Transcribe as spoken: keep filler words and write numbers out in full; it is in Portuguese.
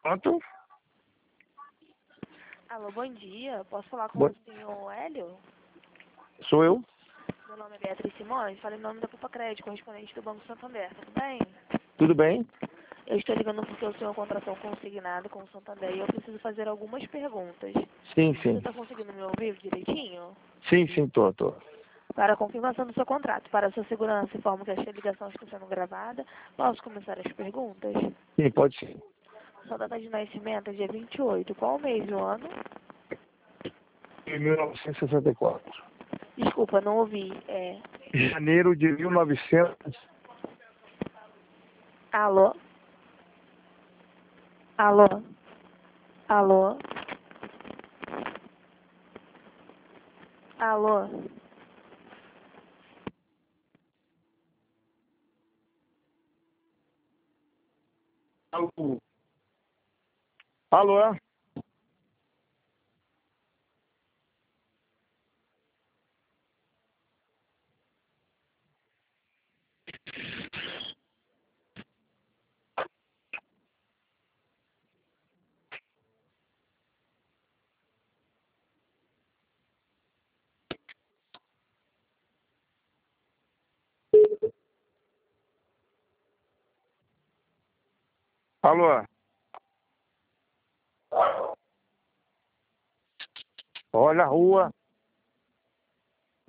Pronto? Alô, bom dia. Posso falar com Bom- o senhor Hélio? Sou eu? Meu nome é Beatriz Simões, falo em nome da Culpa Crédito, correspondente do Banco Santander, tudo bem? Tudo bem? Eu estou ligando porque o senhor contratou consignado com o Santander e eu preciso fazer algumas perguntas. Sim, Você sim. está conseguindo me ouvir direitinho? Sim, sim, tô, tô. Para a confirmação do seu contrato, para a sua segurança, informo que esta ligação está sendo gravada. Posso começar as perguntas? Sim, pode sim. Sua data de nascimento é dia vinte e oito. Qual mês do ano? Em mil novecentos e sessenta e quatro. Desculpa, não ouvi. É... Janeiro de mil e novecentos. Alô? Alô? Alô? Alô? Alô? Alô? Alô? Olha a rua.